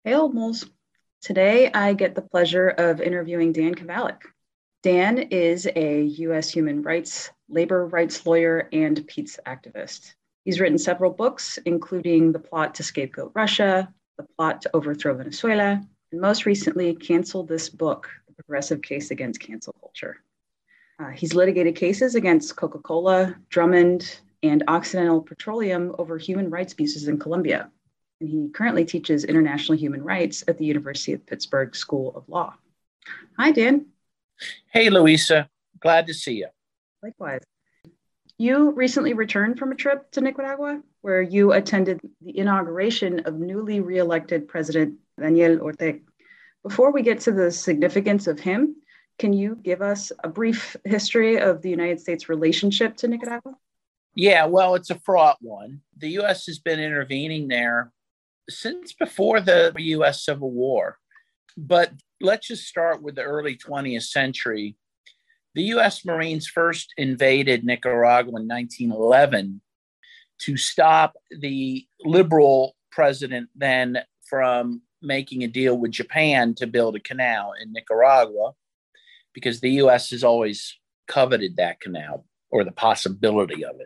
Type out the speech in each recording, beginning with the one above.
Hey, old moles. Today, I get the pleasure of interviewing Dan Kovalik. Dan is a U.S. human rights, labor rights lawyer, and peace activist. He's written several books, including The Plot to Scapegoat Russia, The Plot to Overthrow Venezuela, and most recently, Cancel This Book, The Progressive Case Against Cancel Culture. He's litigated cases against Coca Cola, Drummond, and Occidental Petroleum over human rights abuses in Colombia, and he currently teaches international human rights at the University of Pittsburgh School of Law. Hi, Dan. Hey, Louisa. Glad to see you. Likewise. You recently returned from a trip to Nicaragua where you attended the inauguration of newly re-elected President Daniel Ortega. Before we get to the significance of him, can you give us a brief history of the United States' relationship to Nicaragua? Yeah, well, it's a fraught one. The U.S. has been intervening there since before the U.S. Civil War. But let's just start with the early 20th century. The U.S. Marines first invaded Nicaragua in 1911 to stop the liberal president then from making a deal with Japan to build a canal in Nicaragua, because the U.S. has always coveted that canal or the possibility of it.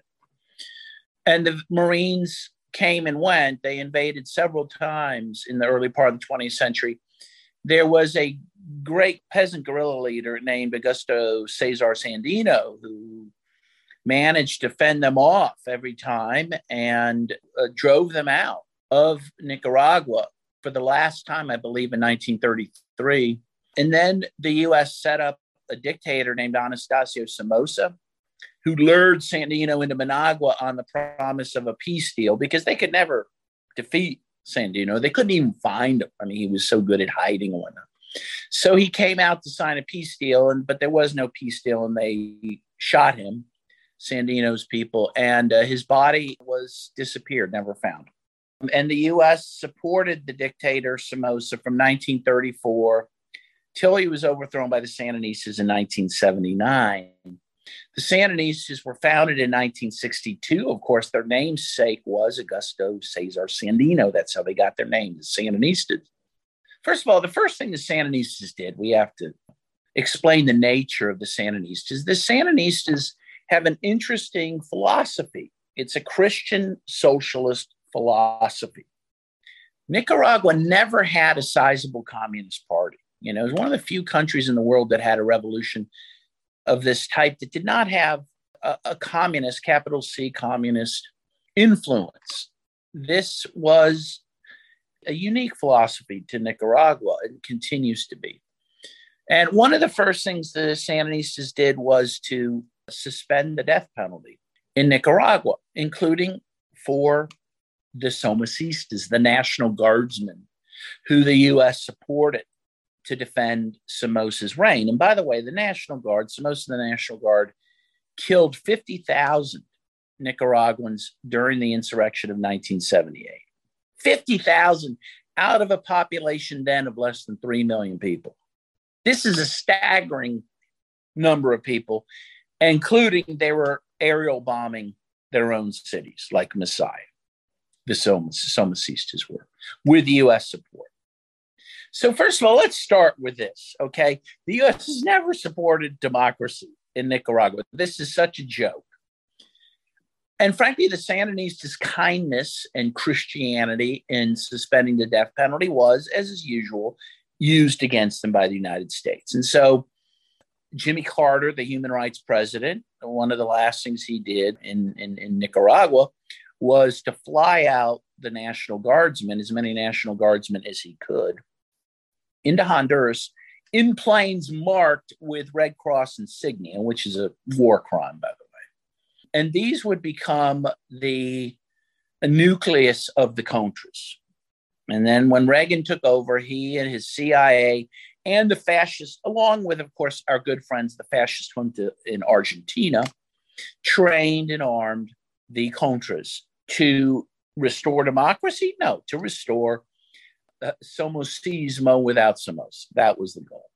And the Marines came and went. They invaded several times in the early part of the 20th century. There was a great peasant guerrilla leader named Augusto Cesar Sandino who managed to fend them off every time and drove them out of Nicaragua for the last time, I believe, in 1933. And then the U.S. set up a dictator named Anastasio Somoza, who lured Sandino into Managua on the promise of a peace deal, because they could never defeat Sandino. They couldn't even find him. I mean, he was so good at hiding and whatnot. So he came out to sign a peace deal, but there was no peace deal, and they shot him, Sandino's people, and his body was disappeared, never found. And the U.S. supported the dictator Somoza from 1934 till he was overthrown by the Sandinistas in 1979. The Sandinistas were founded in 1962. Of course, their namesake was Augusto Cesar Sandino. That's how they got their name, the Sandinistas. First of all, the first thing the Sandinistas did, we have to explain the nature of the Sandinistas. The Sandinistas have an interesting philosophy. It's a Christian socialist philosophy. Nicaragua never had a sizable communist party. You know, it was one of the few countries in the world that had a revolution of this type that did not have a communist, capital C, communist influence. This was a unique philosophy to Nicaragua and continues to be. And one of the first things the Sandinistas did was to suspend the death penalty in Nicaragua, including for the Somocistas, the National Guardsmen, who the U.S. supported to defend Somoza's reign. And by the way, the National Guard, Somoza and the National Guard, killed 50,000 Nicaraguans during the insurrection of 1978. 50,000 out of a population then of less than 3 million people. This is a staggering number of people, including they were aerial bombing their own cities like Masaya. The Somocistas were, with U.S. support. So first of all, let's start with this, okay? The U.S. has never supported democracy in Nicaragua. This is such a joke. And frankly, the Sandinistas' kindness and Christianity in suspending the death penalty was, as is usual, used against them by the United States. And so Jimmy Carter, the human rights president, one of the last things he did in Nicaragua was to fly out the National Guardsmen, as many National Guardsmen as he could, into Honduras in planes marked with Red Cross insignia, which is a war crime, by the way. And these would become the nucleus of the Contras. And then when Reagan took over, he and his CIA and the fascists, along with, of course, our good friends, the fascist junta in Argentina, trained and armed the Contras to restore democracy? No, to restore Somocismo without Somoza. That was the goal.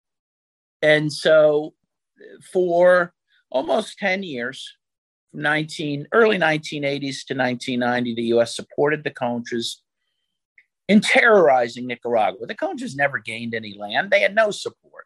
And so for almost 10 years, from early 1980s to 1990, the U.S. supported the Contras in terrorizing Nicaragua. The Contras never gained any land. They had no support.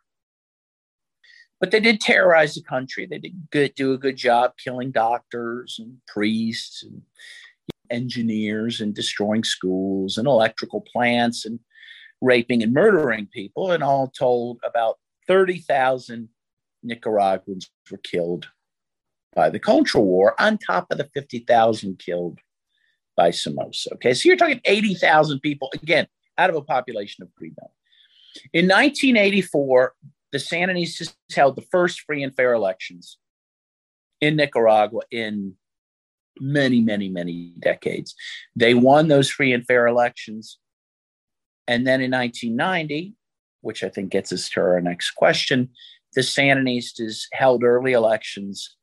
But they did terrorize the country. They did do a good job killing doctors and priests and engineers and destroying schools and electrical plants and raping and murdering people. And all told, about 30,000 Nicaraguans were killed by the Contra War on top of the 50,000 killed by Somoza. Okay, so you're talking 80,000 people, again, out of a population of 3 million. In 1984, the Sandinistas held the first free and fair elections in Nicaragua in many, many, many decades. They won those free and fair elections. And then in 1990, which I think gets us to our next question, the Sandinistas held early elections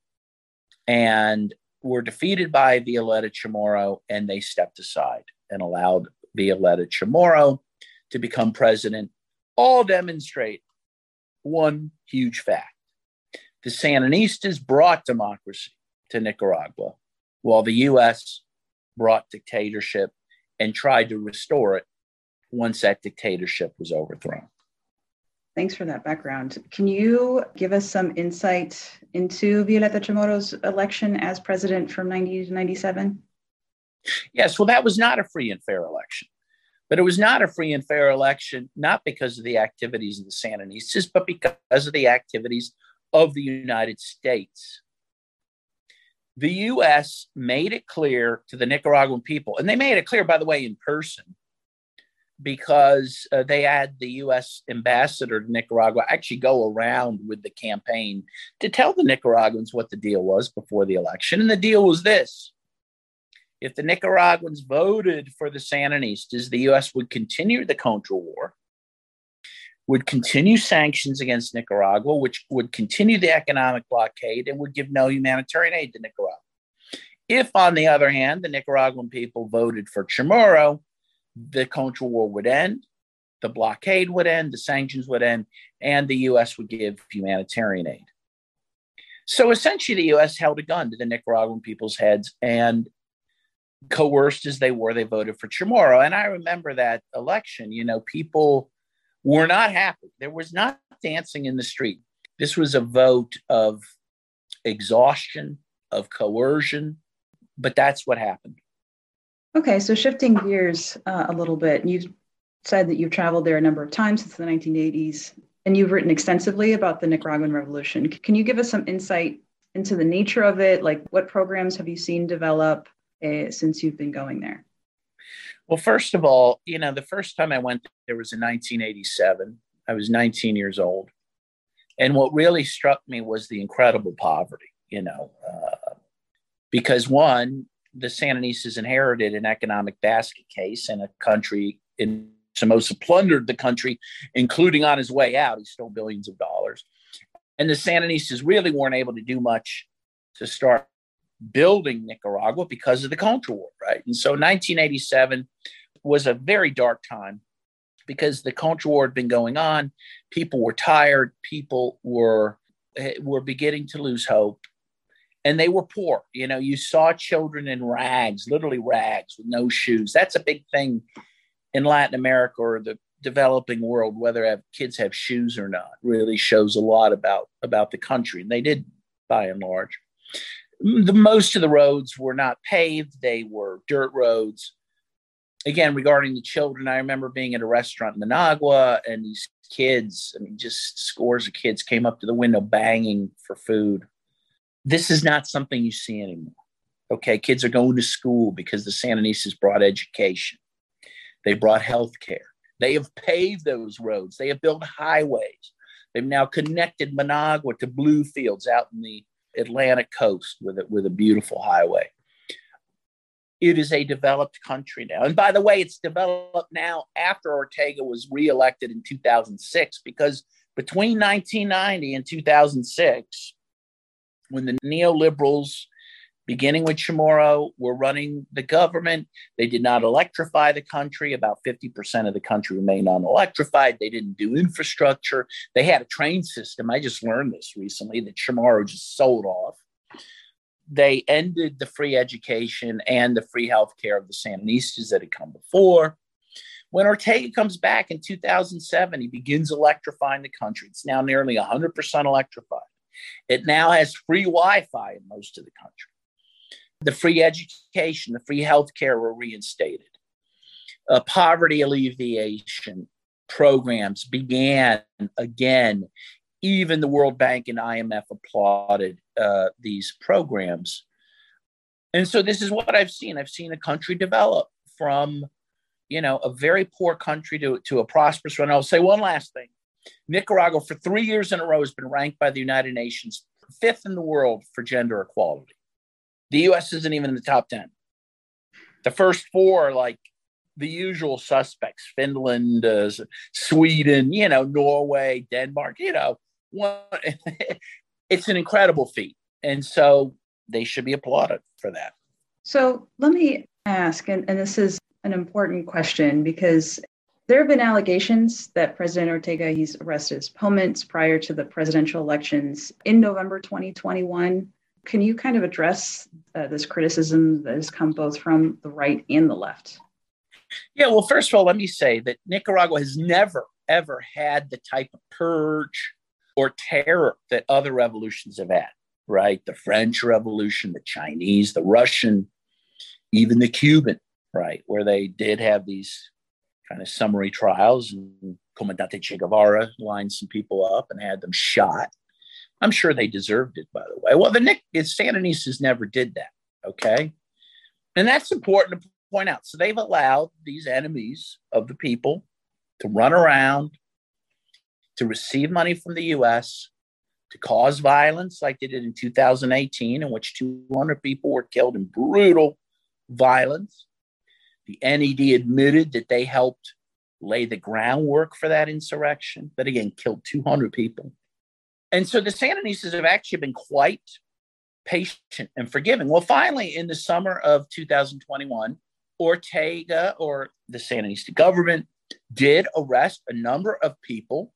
and were defeated by Violeta Chamorro, and they stepped aside and allowed Violeta Chamorro to become president. All demonstrate one huge fact. The Sandinistas brought democracy to Nicaragua, while the U.S. brought dictatorship and tried to restore it once that dictatorship was overthrown. Thanks for that background. Can you give us some insight into Violeta Chamorro's election as president from 90 to 97? Yes, well, that was not a free and fair election. But it was not a free and fair election, not because of the activities of the Sandinistas, but because of the activities of the United States. The U.S. made it clear to the Nicaraguan people, and they made it clear, by the way, in person, because they had the U.S. ambassador to Nicaragua actually go around with the campaign to tell the Nicaraguans what the deal was before the election. And the deal was this. If the Nicaraguans voted for the Sandinistas, the U.S. would continue the Contra War, would continue sanctions against Nicaragua, which would continue the economic blockade, and would give no humanitarian aid to Nicaragua. If, on the other hand, the Nicaraguan people voted for Chamorro, the Contra War would end, the blockade would end, the sanctions would end, and the U.S. would give humanitarian aid. So essentially, the U.S. held a gun to the Nicaraguan people's heads, and coerced as they were, they voted for Chamorro. And I remember that election, people were not happy. There was not dancing in the street. This was a vote of exhaustion, of coercion, but that's what happened. Okay, so shifting gears a little bit, you've said that you've traveled there a number of times since the 1980s, and you've written extensively about the Nicaraguan Revolution. Can you give us some insight into the nature of it? Like, what programs have you seen develop since you've been going there? Well, first of all, the first time I went there was in 1987. I was 19 years old. And what really struck me was the incredible poverty, because one, the Sandinistas inherited an economic basket case in a country in Somoza plundered the country, including on his way out. He stole billions of dollars. And the Sandinistas really weren't able to do much to start building Nicaragua because of the Contra War, right? And so 1987 was a very dark time because the Contra War had been going on. People were tired. People were beginning to lose hope. And they were poor. You saw children in rags, literally rags with no shoes. That's a big thing in Latin America or the developing world, whether kids have shoes or not, really shows a lot about the country. And they did, by and large. Most of the roads were not paved. They were dirt roads. Again, regarding the children, I remember being at a restaurant in Managua, and these kids, just scores of kids came up to the window banging for food. This is not something you see anymore. Okay, kids are going to school because the Sandinistas brought education. They brought healthcare. They have paved those roads. They have built highways. They've now connected Managua to blue fields out in the Atlantic coast with a beautiful highway. It is a developed country now. And by the way, it's developed now after Ortega was reelected in 2006, because between 1990 and 2006, when the neoliberals, beginning with Chamorro, were running the government, they did not electrify the country. About 50% of the country remained unelectrified. They didn't do infrastructure. They had a train system. I just learned this recently that Chamorro just sold off. They ended the free education and the free healthcare of the Sandinistas that had come before. When Ortega comes back in 2007, he begins electrifying the country. It's now nearly 100% electrified. It now has free Wi-Fi in most of the country. The free education, the free healthcare were reinstated. Poverty alleviation programs began again. Even the World Bank and IMF applauded these programs. And so this is what I've seen. I've seen a country develop from, a very poor country to a prosperous one. I'll say one last thing. Nicaragua, for 3 years in a row, has been ranked by the United Nations 5th in the world for gender equality. The U.S. isn't even in the top 10. The first 4 are like the usual suspects: Finland, Sweden, Norway, Denmark. It's an incredible feat. And so they should be applauded for that. So let me ask, and this is an important question, because there have been allegations that President Ortega, he's arrested his opponents prior to the presidential elections in November 2021. Can you kind of address this criticism that has come both from the right and the left? Yeah, well, first of all, let me say that Nicaragua has never, ever had the type of purge or terror that other revolutions have had, right? The French Revolution, the Chinese, the Russian, even the Cuban, right? Where they did have these kind of summary trials, and Comandante Che Guevara lined some people up and had them shot. I'm sure they deserved it, by the way. Well, the Sandinistas never did that, okay? And that's important to point out. So they've allowed these enemies of the people to run around, to receive money from the U.S., to cause violence like they did in 2018, in which 200 people were killed in brutal violence. The NED admitted that they helped lay the groundwork for that insurrection, but again, killed 200 people. And so the Sandinistas have actually been quite patient and forgiving. Well, finally, in the summer of 2021, Ortega, or the Sandinista government, did arrest a number of people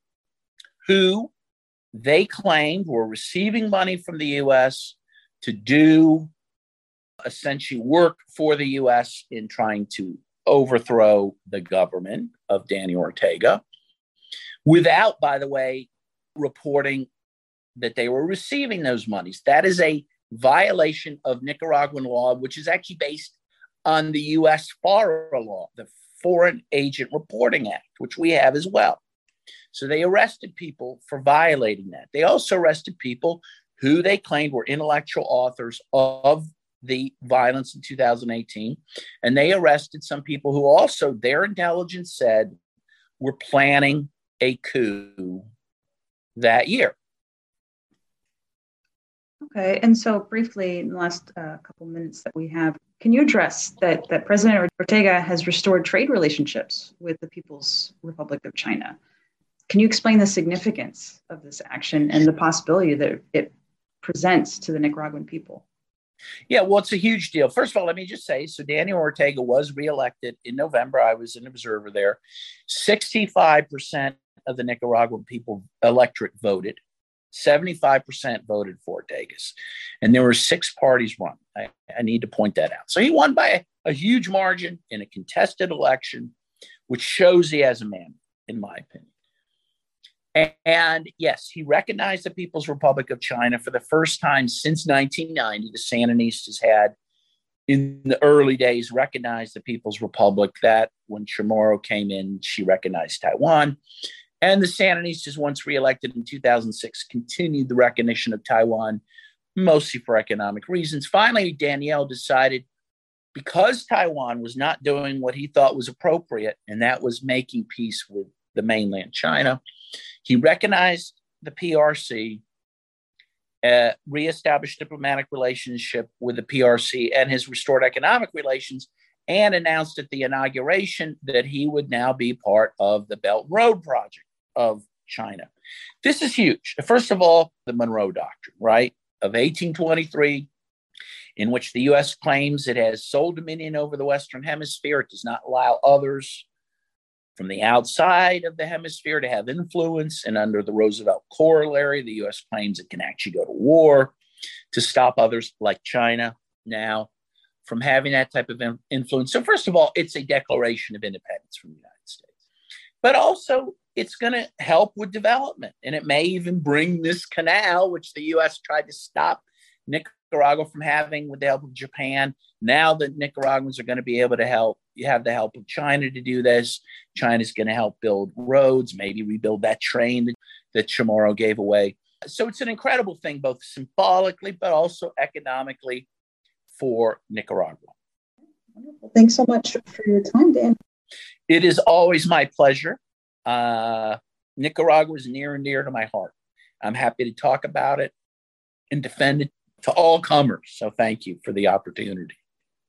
who they claimed were receiving money from the U.S. to do essentially work for the U.S. in trying to overthrow the government of Daniel Ortega, without, by the way, reporting that they were receiving those monies. That is a violation of Nicaraguan law, which is actually based on the U.S. FARA law, the Foreign Agent Reporting Act, which we have as well. So they arrested people for violating that. They also arrested people who they claimed were intellectual authors of the violence in 2018. And they arrested some people who also, their intelligence said, were planning a coup that year. Okay, and so briefly, in the last couple minutes that we have, can you address that President Ortega has restored trade relationships with the People's Republic of China? Can you explain the significance of this action and the possibility that it presents to the Nicaraguan people? Yeah, well, it's a huge deal. First of all, let me just say, so Daniel Ortega was reelected in November. I was an observer there. 65% of the Nicaraguan people electorate voted. 75% voted for Ortega's. And there were 6 parties run. I need to point that out. So he won by a huge margin in a contested election, which shows he has a man, in my opinion. And yes, he recognized the People's Republic of China for the first time since 1990. The Sandinistas had, in the early days, recognized the People's Republic. That when Chamorro came in, she recognized Taiwan. And the Sandinistas, once reelected in 2006, continued the recognition of Taiwan, mostly for economic reasons. Finally, Daniel decided, because Taiwan was not doing what he thought was appropriate, and that was making peace with the mainland China, he recognized the PRC, reestablished diplomatic relationship with the PRC and his restored economic relations, and announced at the inauguration that he would now be part of the Belt and Road Project of China. This is huge. First of all, the Monroe Doctrine, right, of 1823, in which the U.S. claims it has sole dominion over the Western Hemisphere. It does not allow others from the outside of the hemisphere to have influence. And under the Roosevelt Corollary, the U.S. claims it can actually go to war to stop others like China now from having that type of influence. So first of all, it's a declaration of independence from the United but also it's going to help with development. And it may even bring this canal, which the U.S. tried to stop Nicaragua from having with the help of Japan. Now the Nicaraguans are going to be able to help. You have the help of China to do this. China's going to help build roads, maybe rebuild that train that Chamorro gave away. So it's an incredible thing, both symbolically, but also economically for Nicaragua. Wonderful. Thanks so much for your time, Dan. It is always my pleasure. Nicaragua is near and dear to my heart. I'm happy to talk about it and defend it to all comers. So thank you for the opportunity.